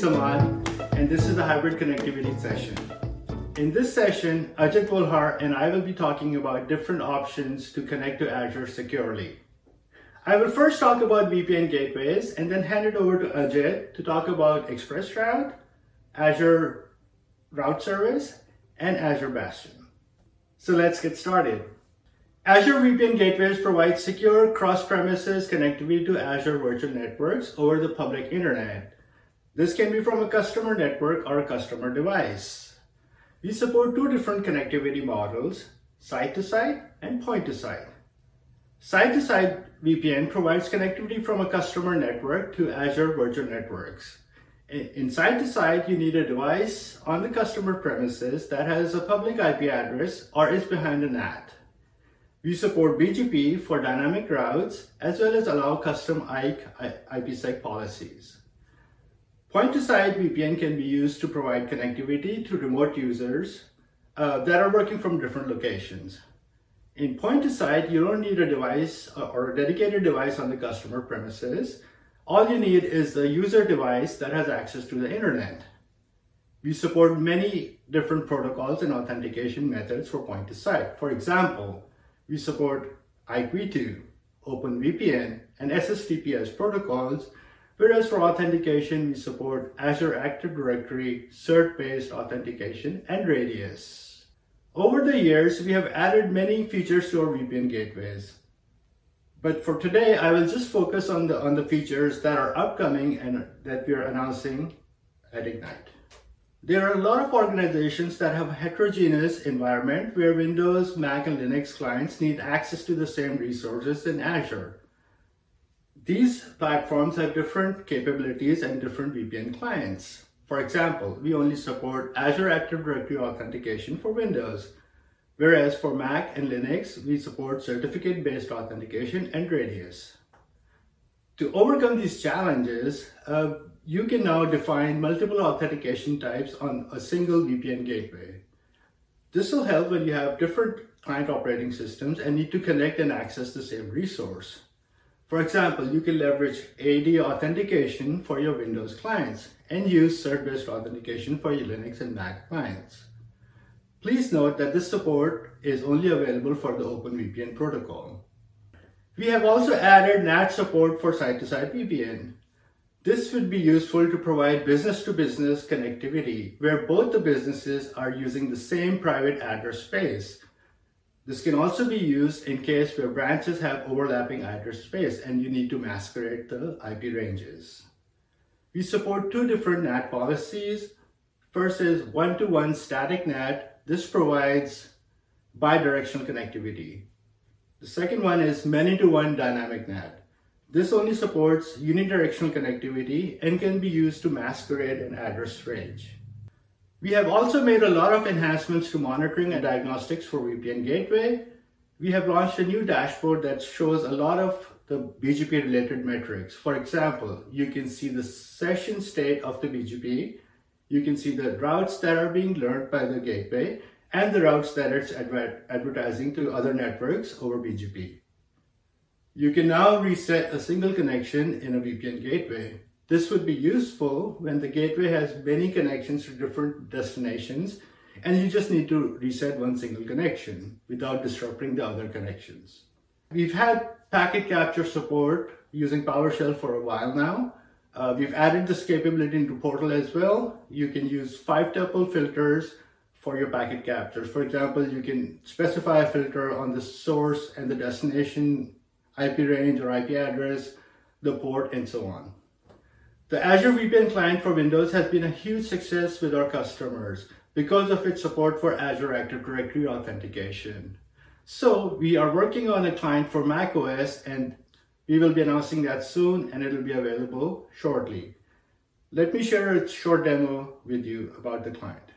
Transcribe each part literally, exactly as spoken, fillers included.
Samad, and this is the hybrid connectivity session. In this session, Ajit Volhar and I will be talking about different options to connect to Azure securely. I will first talk about V P N gateways and then hand it over to Ajit to talk about ExpressRoute, Azure Route Service, and Azure Bastion. So let's get started. Azure V P N gateways provide secure cross-premises connectivity to Azure virtual networks over the public internet. This can be from a customer network or a customer device. We support two different connectivity models, site-to-site and point-to-site. Site-to-site V P N provides connectivity from a customer network to Azure virtual networks. In site-to-site, you need a device on the customer premises that has a public I P address or is behind a N A T. We support B G P for dynamic routes as well as allow custom I P sec policies. Point-to-site V P N can be used to provide connectivity to remote users uh, that are working from different locations. In point-to-site, you don't need a device or a dedicated device on the customer premises. All you need is the user device that has access to the internet. We support many different protocols and authentication methods for point-to-site. For example, we support I P two, OpenVPN, and S S T P S protocols, whereas for authentication, we support Azure Active Directory, cert-based authentication, and Radius. Over the years, we have added many features to our V P N gateways. But for today, I will just focus on the, on the features that are upcoming and that we are announcing at Ignite. There are a lot of organizations that have a heterogeneous environment where Windows, Mac, and Linux clients need access to the same resources in Azure. These platforms have different capabilities and different V P N clients. For example, we only support Azure Active Directory authentication for Windows, whereas for Mac and Linux, we support certificate-based authentication and Radius. To overcome these challenges, uh, you can now define multiple authentication types on a single V P N gateway. This will help when you have different client operating systems and need to connect and access the same resource. For example, you can leverage A D authentication for your Windows clients and use cert-based authentication for your Linux and Mac clients. Please note that this support is only available for the OpenVPN protocol. We have also added N A T support for site-to-site V P N. This would be useful to provide business-to-business connectivity where both the businesses are using the same private address space. This can also be used in case where branches have overlapping address space and you need to masquerade the I P ranges. We support two different N A T policies. First is one-to-one static N A T. This provides bidirectional connectivity. The second one is many-to-one dynamic N A T. This only supports unidirectional connectivity and can be used to masquerade an address range. We have also made a lot of enhancements to monitoring and diagnostics for V P N gateway. We have launched a new dashboard that shows a lot of the B G P related metrics. For example, you can see the session state of the B G P. You can see the routes that are being learned by the gateway and the routes that it's adver advertising to other networks over B G P. You can now reset a single connection in a V P N gateway. This would be useful when the gateway has many connections to different destinations and you just need to reset one single connection without disrupting the other connections. We've had packet capture support using PowerShell for a while now. Uh, we've added this capability into Portal as well. You can use five-tuple filters for your packet captures. For example, you can specify a filter on the source and the destination I P range or I P address, the port, and so on. The Azure V P N client for Windows has been a huge success with our customers because of its support for Azure Active Directory authentication. So we are working on a client for macOS and we will be announcing that soon and it will be available shortly. Let me share a short demo with you about the client.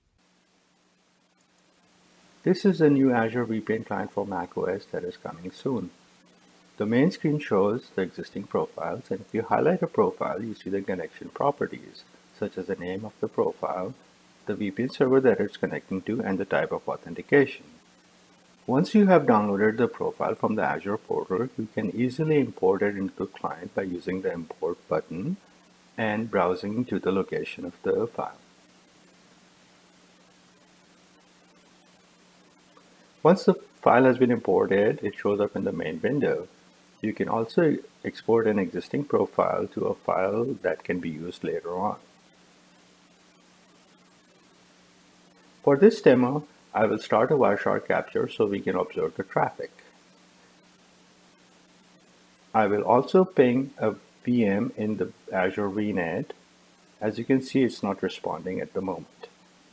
This is a new Azure V P N client for macOS that is coming soon. The main screen shows the existing profiles, and if you highlight a profile, you see the connection properties, such as the name of the profile, the V P N server that it's connecting to, and the type of authentication. Once you have downloaded the profile from the Azure portal, you can easily import it into the client by using the import button and browsing to the location of the file. Once the file has been imported, it shows up in the main window. You can also export an existing profile to a file that can be used later on. For this demo, I will start a Wireshark capture so we can observe the traffic. I will also ping a V M in the Azure V NAT. As you can see, it's not responding at the moment.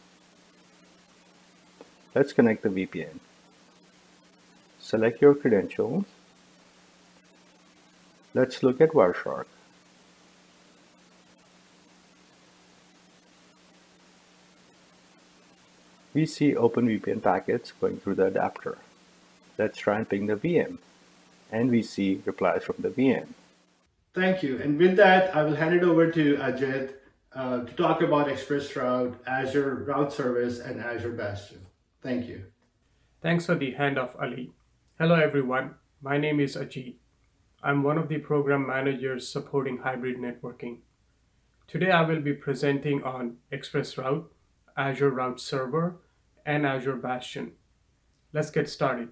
Let's connect the V P N. Select your credentials. Let's look at Wireshark. We see OpenVPN packets going through the adapter. Let's try and ping the V M. And we see replies from the V M. Thank you. And with that, I will hand it over to Ajit uh, to talk about ExpressRoute, Azure Route Service, and Azure Bastion. Thank you. Thanks for the handoff, Ali. Hello, everyone. My name is Ajit. I'm one of the program managers supporting hybrid networking. Today, I will be presenting on ExpressRoute, Azure Route Server, and Azure Bastion. Let's get started.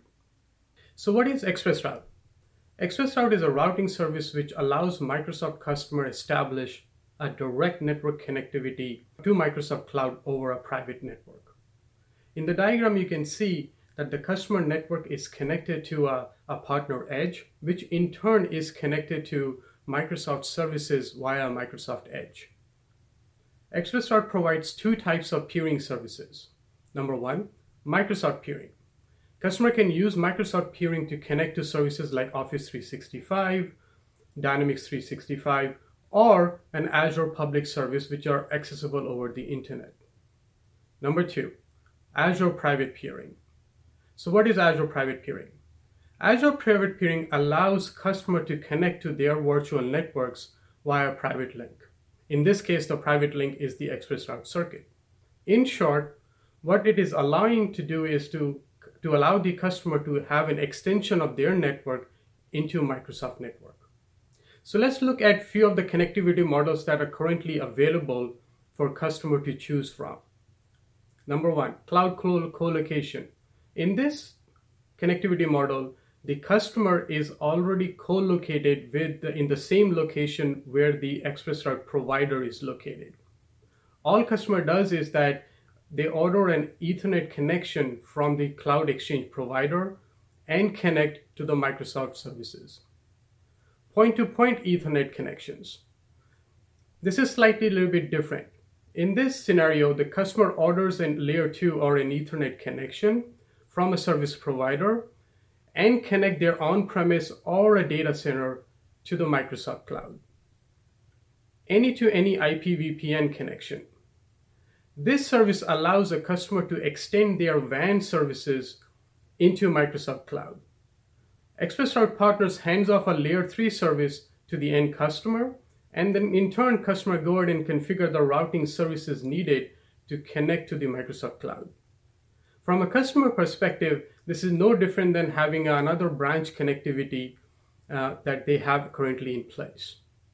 So what is ExpressRoute? ExpressRoute is a routing service which allows Microsoft customer establish a direct network connectivity to Microsoft Cloud over a private network. In the diagram, you can see that the customer network is connected to a, a partner edge, which in turn is connected to Microsoft services via Microsoft Edge. ExpressRoute provides two types of peering services. Number one, Microsoft peering. Customer can use Microsoft peering to connect to services like Office three sixty-five, Dynamics three sixty-five, or an Azure public service which are accessible over the internet. Number two, Azure private peering. So what is Azure private peering? Azure private peering allows customer to connect to their virtual networks via private link. In this case, the private link is the ExpressRoute circuit. In short, what it is allowing to do is to to allow the customer to have an extension of their network into Microsoft network. So let's look at few of the connectivity models that are currently available for customer to choose from. Number one, cloud co-location. In this connectivity model, the customer is already co-located with the, in the same location where the ExpressRoute provider is located. All customer does is that they order an Ethernet connection from the Cloud Exchange provider and connect to the Microsoft services. Point-to-point Ethernet connections. This is slightly a little bit different. In this scenario, the customer orders an layer two or an Ethernet connection from a service provider and connect their on-premise or a data center to the Microsoft Cloud. Any-to-any I P V P N connection. This service allows a customer to extend their W A N services into Microsoft Cloud. ExpressRoute partners hands off a layer three service to the end customer, and then in turn, customer go ahead and configure the routing services needed to connect to the Microsoft Cloud. From a customer perspective, this is no different than having another branch connectivity uh, that they have currently in place.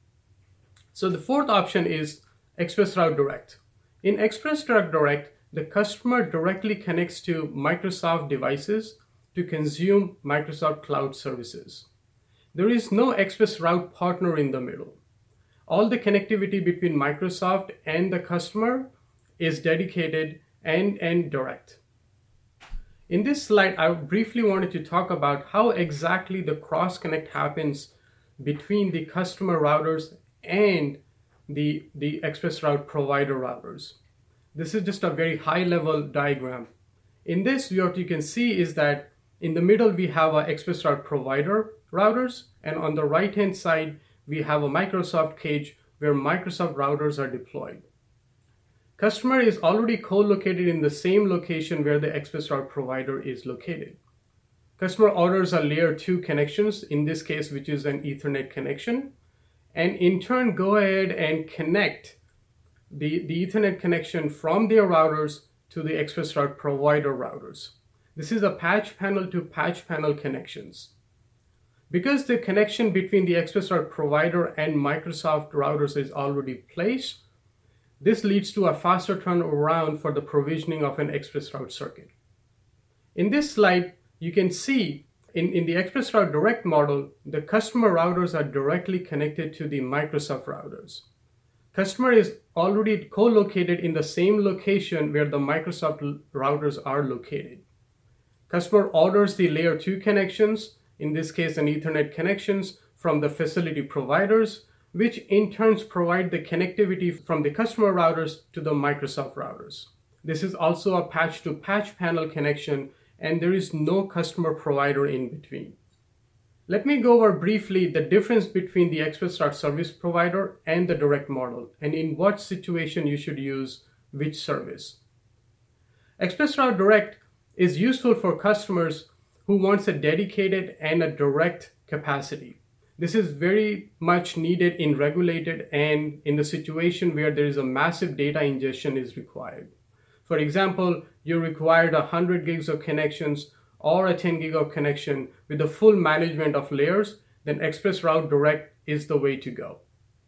So the fourth option is ExpressRoute Direct. In ExpressRoute Direct, the customer directly connects to Microsoft devices to consume Microsoft Cloud services. There is no ExpressRoute partner in the middle. All the connectivity between Microsoft and the customer is dedicated and, and direct. In this slide, I briefly wanted to talk about how exactly the cross-connect happens between the customer routers and the, the ExpressRoute provider routers. This is just a very high-level diagram. In this, what you can see is that in the middle, we have our ExpressRoute provider routers, and on the right-hand side, we have a Microsoft cage where Microsoft routers are deployed. Customer is already co-located in the same location where the ExpressRoute provider is located. Customer orders a layer two connections, in this case, which is an Ethernet connection, and in turn go ahead and connect the, the Ethernet connection from their routers to the ExpressRoute provider routers. This is a patch panel to patch panel connections. Because the connection between the ExpressRoute provider and Microsoft routers is already placed, this leads to a faster turnaround for the provisioning of an ExpressRoute circuit. In this slide, you can see in, in the ExpressRoute Direct model, the customer routers are directly connected to the Microsoft routers. Customer is already co-located in the same location where the Microsoft routers are located. Customer orders the layer two connections, in this case an Ethernet connections, from the facility providers, which in turn provide the connectivity from the customer routers to the Microsoft routers. This is also a patch-to-patch panel connection, and there is no customer provider in between. Let me go over briefly the difference between the ExpressRoute service provider and the direct model, and in what situation you should use which service. ExpressRoute Direct is useful for customers who wants a dedicated and a direct capacity. This is very much needed in regulated and in the situation where there is a massive data ingestion is required. For example, you required one hundred gigs of connections or a ten gig of connection with the full management of layers, then ExpressRoute Direct is the way to go.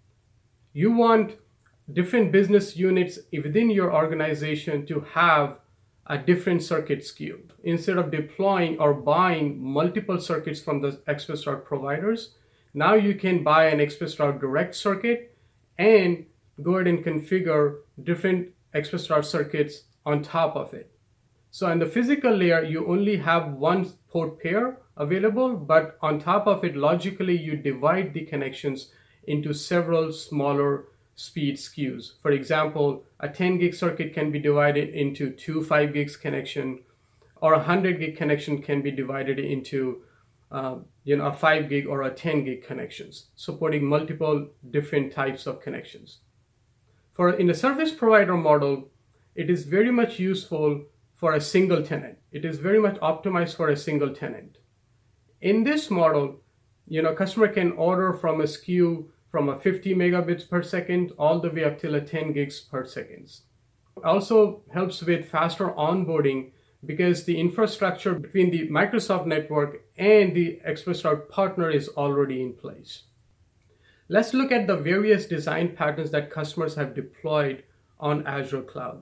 You want different business units within your organization to have a different circuit S K U. Instead of deploying or buying multiple circuits from the ExpressRoute providers, now you can buy an ExpressRoute Direct circuit and go ahead and configure different ExpressRoute circuits on top of it. So in the physical layer, you only have one port pair available, but on top of it, logically, you divide the connections into several smaller speed S K Us. For example, a ten gig circuit can be divided into two five gigs connection, or a one hundred gig connection can be divided into uh, you know, a five gig or a ten gig connections, supporting multiple different types of connections. For in the service provider model, it is very much useful for a single tenant. It is very much optimized for a single tenant. In this model, you know, customer can order from a S K U from a fifty megabits per second all the way up till a ten gigs per second. Also helps with faster onboarding because the infrastructure between the Microsoft network and the ExpressRoute partner is already in place. Let's look at the various design patterns that customers have deployed on Azure Cloud.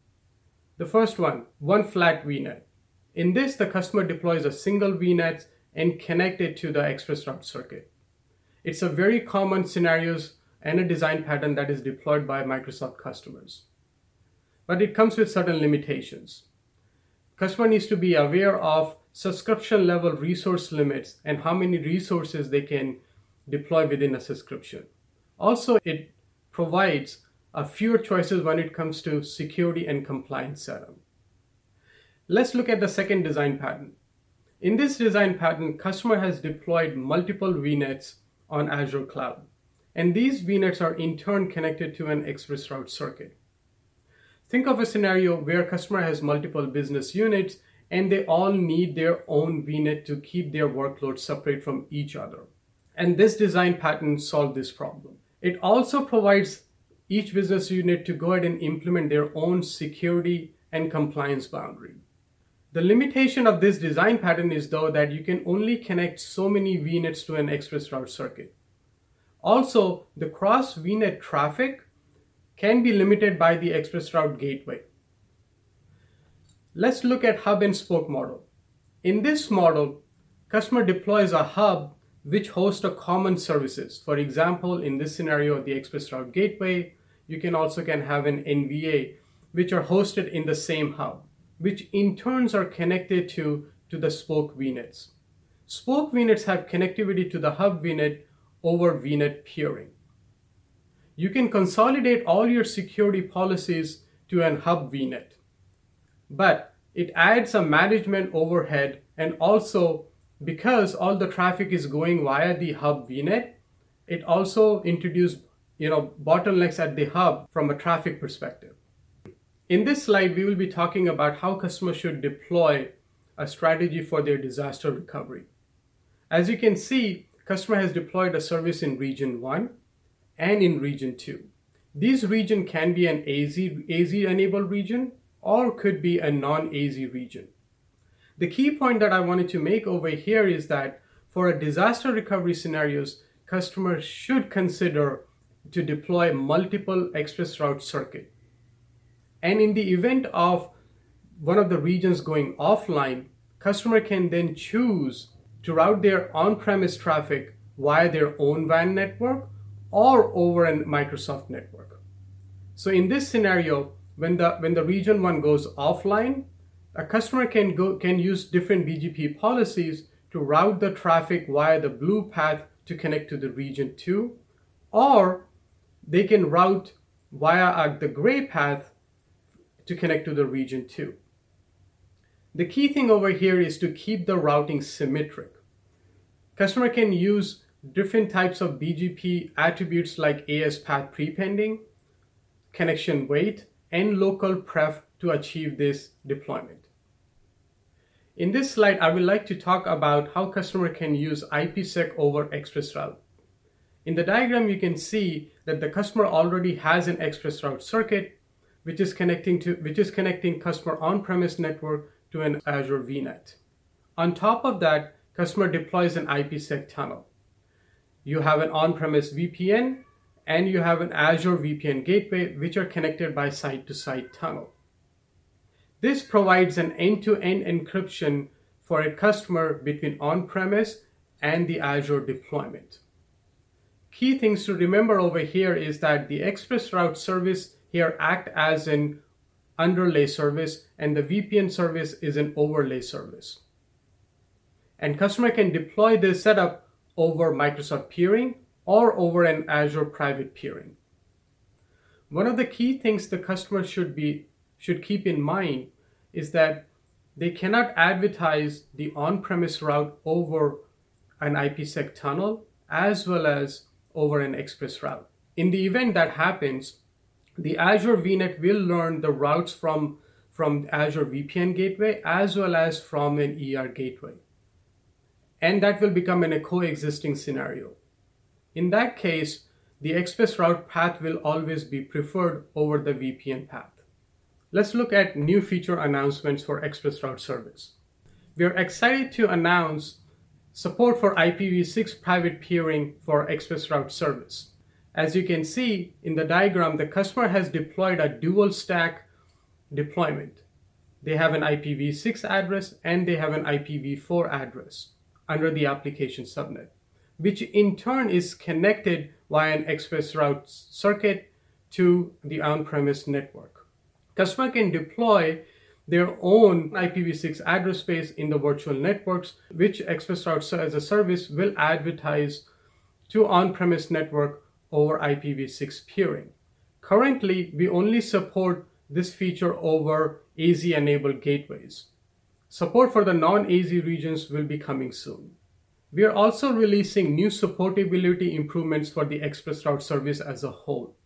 The first one, one flat V NET. In this, the customer deploys a single V NET and connect it to the ExpressRoute circuit. It's a very common scenarios and a design pattern that is deployed by Microsoft customers. But it comes with certain limitations. Customer needs to be aware of subscription level resource limits and how many resources they can deploy within a subscription. Also, it provides a fewer choices when it comes to security and compliance setup. Let's look at the second design pattern. In this design pattern, customer has deployed multiple V NETs on Azure Cloud, and these V NETs are in turn connected to an ExpressRoute circuit. Think of a scenario where customer has multiple business units and they all need their own V NET to keep their workload separate from each other. And this design pattern solves this problem. It also provides each business unit to go ahead and implement their own security and compliance boundary. The limitation of this design pattern is though that you can only connect so many V NETs to an ExpressRoute circuit. Also, the cross V NET traffic can be limited by the ExpressRoute gateway. Let's look at hub and spoke model. In this model, customer deploys a hub which hosts a common services. For example, in this scenario, the ExpressRoute gateway, you can also can have an N V A, which are hosted in the same hub, which in turns are connected to, to the spoke V NETs. Spoke V NETs have connectivity to the hub V NET over V NET peering. You can consolidate all your security policies to an hub V NET, but it adds a management overhead, and also because all the traffic is going via the hub V NET, it also introduces you know, bottlenecks at the hub from a traffic perspective. In this slide, we will be talking about how customers should deploy a strategy for their disaster recovery. As you can see, customer has deployed a service in region one and in region two. These region can be an A Z, A Z enabled region or could be a non-A Z region. The key point that I wanted to make over here is that for a disaster recovery scenarios, customers should consider to deploy multiple ExpressRoute circuit. And in the event of one of the regions going offline, customer can then choose to route their on-premise traffic via their own W A N network or over a Microsoft network. So in this scenario, when the when the region one goes offline, a customer can go can use different B G P policies to route the traffic via the blue path to connect to the region two, or they can route via uh, the gray path to connect to the region two. The key thing over here is to keep the routing symmetric. Customer can use different types of B G P attributes like A S path prepending, connection weight, and local pref to achieve this deployment. In this slide, I would like to talk about how customer can use IPsec over ExpressRoute. In the diagram, you can see that the customer already has an ExpressRoute circuit, which is connecting to which is connecting customer on-premise network to an Azure V NET. On top of that, customer deploys an IPsec tunnel. You have an on-premise V P N and you have an Azure V P N gateway, which are connected by site-to-site tunnel. This provides an end-to-end encryption for a customer between on-premise and the Azure deployment. Key things to remember over here is that the ExpressRoute service here act as an underlay service and the V P N service is an overlay service. And customer can deploy this setup over Microsoft peering or over an Azure private peering. One of the key things the customer should be should keep in mind is that they cannot advertise the on-premise route over an IPsec tunnel as well as over an ExpressRoute. In the event that happens, the Azure V NET will learn the routes from, from Azure V P N gateway as well as from an E R gateway. And that will become in a coexisting scenario. In that case, the ExpressRoute path will always be preferred over the V P N path. Let's look at new feature announcements for ExpressRoute service. We are excited to announce support for I P v six private peering for ExpressRoute service. As you can see in the diagram, the customer has deployed a dual stack deployment. They have an I P v six address and they have an I P v four address under the application subnet, which in turn is connected via an ExpressRoute circuit to the on-premise network. Customer can deploy their own I P v six address space in the virtual networks, which ExpressRoute as a service will advertise to on-premise network over I P v six peering. Currently, we only support this feature over A Z-enabled gateways. Support for the non-A Z regions will be coming soon. We are also releasing new supportability improvements for the ExpressRoute service as a whole.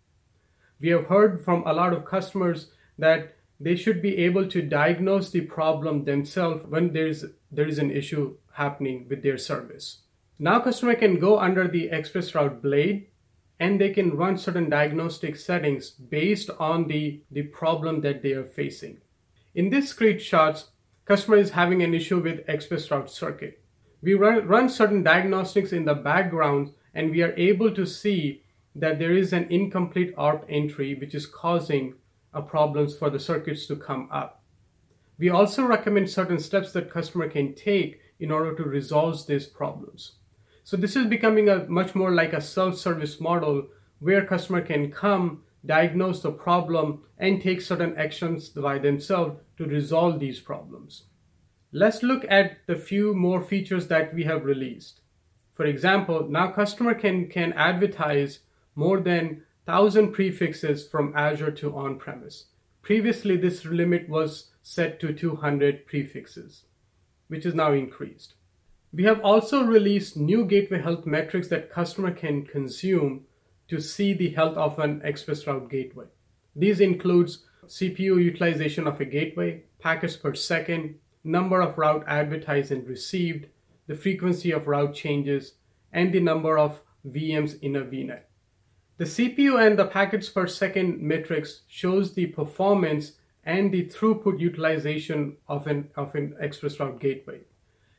We have heard from a lot of customers that they should be able to diagnose the problem themselves when there is, there is an issue happening with their service. Now customer can go under the ExpressRoute blade and they can run certain diagnostic settings based on the, the problem that they are facing. In this screenshots, customer is having an issue with ExpressRoute circuit. We run, run certain diagnostics in the background and we are able to see that there is an incomplete A R P entry which is causing a problems for the circuits to come up. We also recommend certain steps that customer can take in order to resolve these problems. So this is becoming a much more like a self-service model where customer can come, diagnose the problem, and take certain actions by themselves to resolve these problems. Let's look at the few more features that we have released. For example, now customer can, can advertise more than one thousand prefixes from Azure to on-premise. Previously, this limit was set to two hundred prefixes, which is now increased. We have also released new gateway health metrics that customer can consume to see the health of an ExpressRoute gateway. These includes C P U utilization of a gateway, packets per second, number of route advertised and received, the frequency of route changes, and the number of V Ms in a V NET. The C P U and the packets per second metrics shows the performance and the throughput utilization of an, of an ExpressRoute gateway.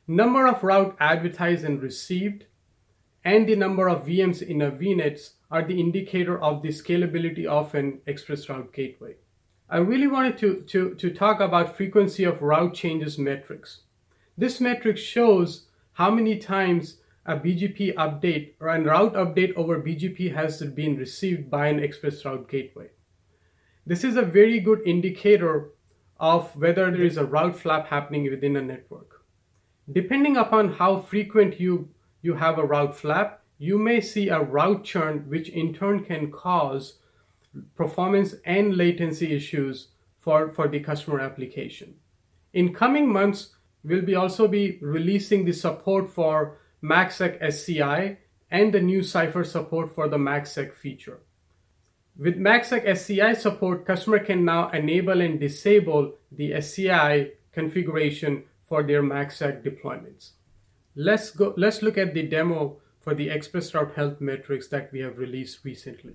number of route advertised and received, and the number of V Ms in a V NETs are the indicator of the scalability of an ExpressRoute gateway. I really wanted to, to, to talk about frequency of route changes metrics. This metric shows how many times a B G P update or a route update over B G P has been received by an ExpressRoute gateway. This is a very good indicator of whether there is a route flap happening within a network. Depending upon how frequent you, you have a route flap, you may see a route churn, which in turn can cause performance and latency issues for, for the customer application. In coming months, we'll be also be releasing the support for MACsec S C I and the new Cypher support for the MACsec feature. With MACsec S C I support, customer can now enable and disable the S C I configuration for their MACsec deployments. Let's go. Let's look at the demo for the ExpressRoute health metrics that we have released recently.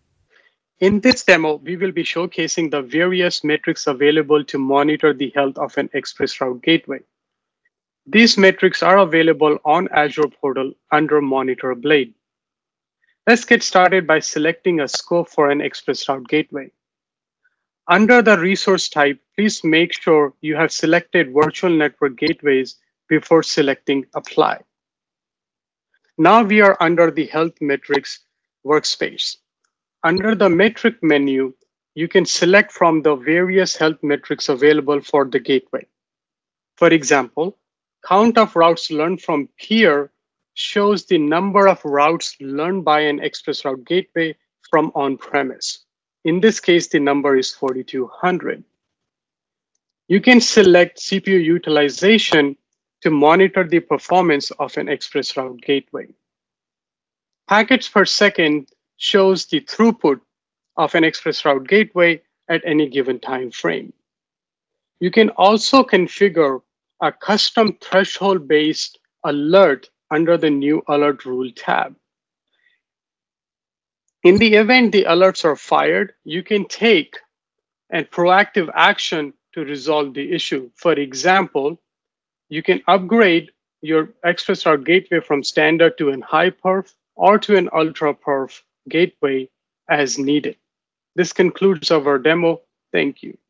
In this demo, we will be showcasing the various metrics available to monitor the health of an ExpressRoute gateway. These metrics are available on Azure portal under Monitor Blade. Let's get started by selecting a scope for an ExpressRoute gateway. Under the resource type, please make sure you have selected virtual network gateways before selecting Apply. Now we are under the Health Metrics workspace. Under the metric menu, you can select from the various health metrics available for the gateway. For example, count of routes learned from peer shows the number of routes learned by an ExpressRoute gateway from on-premise. In this case, the number is forty-two hundred. You can select C P U utilization to monitor the performance of an ExpressRoute gateway. Packets per second shows the throughput of an ExpressRoute gateway at any given time frame. You can also configure a custom threshold-based alert under the new alert rule tab. In the event the alerts are fired, you can take a proactive action to resolve the issue. For example, you can upgrade your ExpressRoute gateway from standard to an high perf or to an ultra perf gateway as needed. This concludes our demo. Thank you.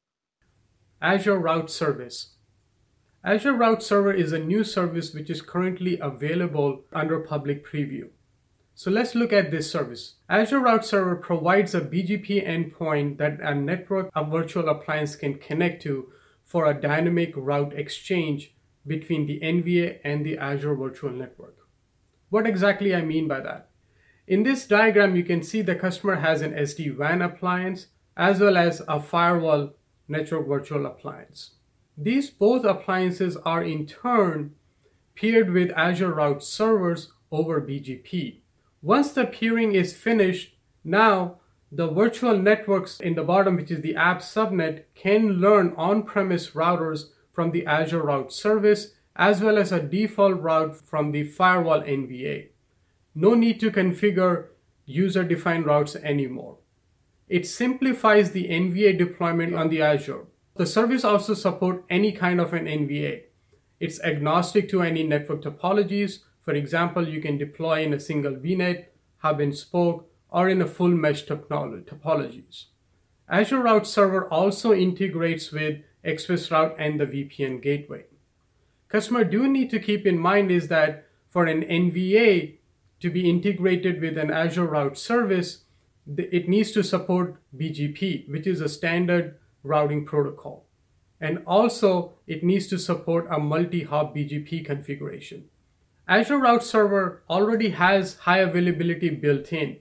Azure Route Service. Azure Route Server is a new service which is currently available under public preview. So let's look at this service. Azure Route Server provides a B G P endpoint that a network, a virtual appliance can connect to for a dynamic route exchange between the N V A and the Azure Virtual Network. What exactly I mean by that? In this diagram, you can see the customer has an S D WAN appliance as well as a firewall network virtual appliance. These both appliances are in turn paired with Azure Route Servers over B G P. Once the peering is finished, now the virtual networks in the bottom, which is the app subnet, can learn on-premise routers from the Azure Route Service as well as a default route from the firewall N V A. No need to configure user-defined routes anymore. It simplifies the N V A deployment on the Azure. The service also supports any kind of an N V A. It's agnostic to any network topologies. For example, you can deploy in a single V NET, hub and spoke, or in a full mesh topologies. Azure Route Server also integrates with ExpressRoute and the V P N gateway. Customer do need to keep in mind is that for an N V A to be integrated with an Azure Route Service, it needs to support B G P, which is a standard routing protocol. And also, it needs to support a multi-hop B G P configuration. Azure Route Server already has high availability built in.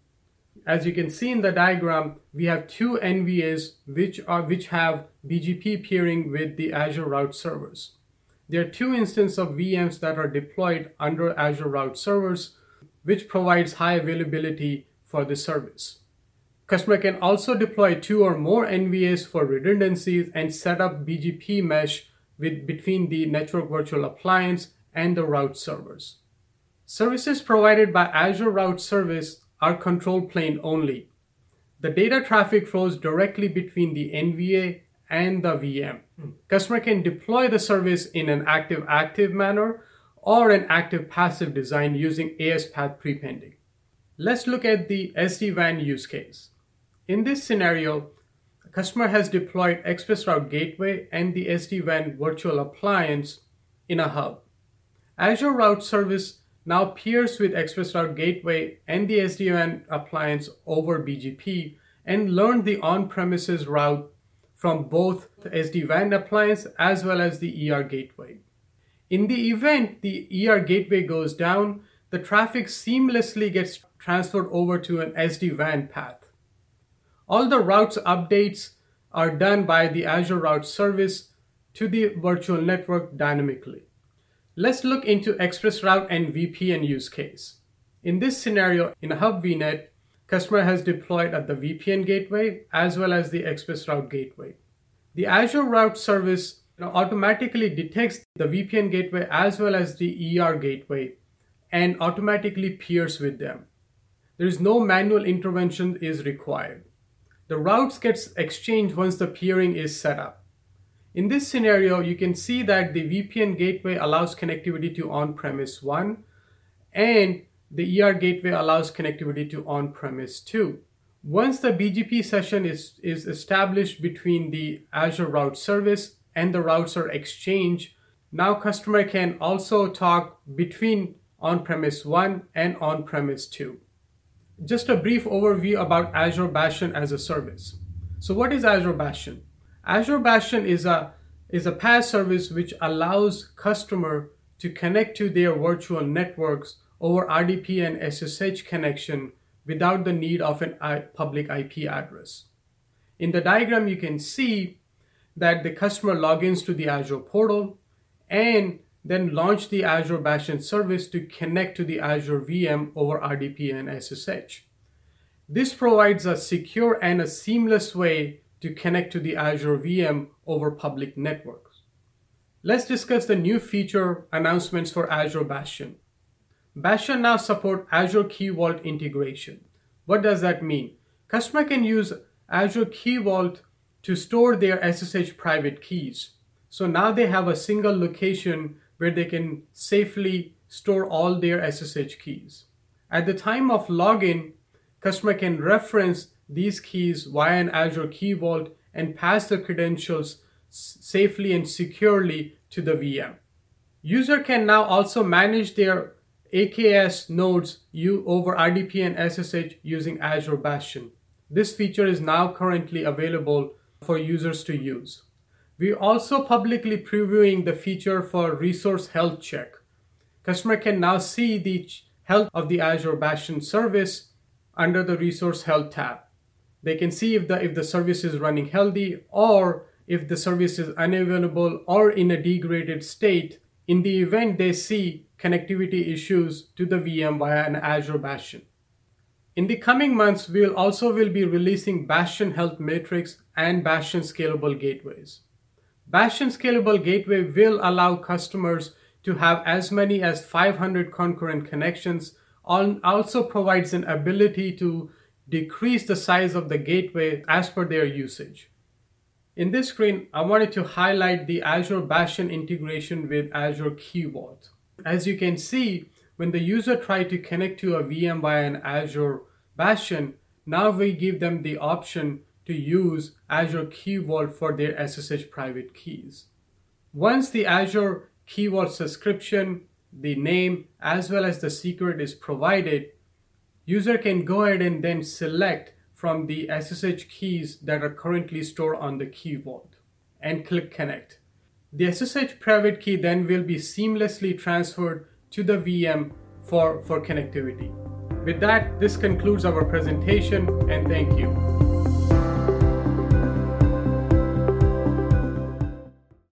As you can see in the diagram, we have two N V As which, are, which have B G P peering with the Azure Route Servers. There are two instances of V Ms that are deployed under Azure Route Servers, which provides high availability for the service. Customer can also deploy two or more N V As for redundancies and set up B G P mesh with, between the network virtual appliance and the route servers. Services provided by Azure Route Service are control plane only. The data traffic flows directly between the N V A and the V M. Customer can deploy the service in an active-active manner or an active-passive design using A S Path prepending. Let's look at the S D WAN use case. In this scenario, a customer has deployed ExpressRoute Gateway and the S D WAN virtual appliance in a hub. Azure Route Service now peers with ExpressRoute Gateway and the S D WAN appliance over B G P and learn the on-premises route from both the S D WAN appliance as well as the E R gateway. In the event the E R gateway goes down, the traffic seamlessly gets transferred over to an S D WAN path. All the routes updates are done by the Azure Route Service to the virtual network dynamically. Let's look into ExpressRoute and V P N use case. In this scenario, in a Hub V NET, customer has deployed at the V P N gateway as well as the ExpressRoute gateway. The Azure Route Service you know, automatically detects the V P N gateway as well as the E R gateway and automatically peers with them. There is no manual intervention is required. The routes gets exchanged once the peering is set up. In this scenario, you can see that the V P N gateway allows connectivity to on-premise one and the E R gateway allows connectivity to on-premise two. Once the B G P session is, is established between the Azure Route Service and the routes are exchanged, now customer can also talk between on-premise one and on-premise two. Just a brief overview about Azure Bastion as a service. So what is Azure Bastion? Azure Bastion is a, is a PaaS service which allows customer to connect to their virtual networks over R D P and S S H connection without the need of a public I P address. In the diagram, you can see that the customer logins to the Azure portal and then launch the Azure Bastion service to connect to the Azure V M over R D P and S S H. This provides a secure and a seamless way to connect to the Azure V M over public networks. Let's discuss the new feature announcements for Azure Bastion. Bastion now supports Azure Key Vault integration. What does that mean? Customer can use Azure Key Vault to store their S S H private keys. So now they have a single location where they can safely store all their S S H keys. At the time of login, customer can reference these keys via an Azure Key Vault and pass the credentials safely and securely to the V M. User can now also manage their A K S nodes over R D P and S S H using Azure Bastion. This feature is now currently available for users to use. We're also publicly previewing the feature for Resource Health Check. Customer can now see the health of the Azure Bastion service under the Resource Health tab. They can see if the, if the service is running healthy or if the service is unavailable or in a degraded state in the event they see connectivity issues to the V M via an Azure Bastion. In the coming months, we'll also will be releasing Bastion Health Matrix and Bastion Scalable Gateways. Bastion Scalable Gateway will allow customers to have as many as five hundred concurrent connections, also provides an ability to decrease the size of the gateway as per their usage. In this screen, I wanted to highlight the Azure Bastion integration with Azure Key Vault. As you can see, when the user tries to connect to a V M via an Azure Bastion, now we give them the option to use Azure Key Vault for their S S H private keys. Once the Azure Key Vault subscription, the name, as well as the secret is provided, user can go ahead and then select from the S S H keys that are currently stored on the Key Vault and click Connect. The S S H private key then will be seamlessly transferred to the V M for, for connectivity. With that, this concludes our presentation, and thank you.